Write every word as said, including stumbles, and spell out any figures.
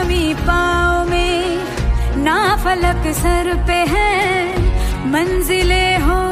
जमी पाँव में, ना फलक सर पे है, मंजिलें हो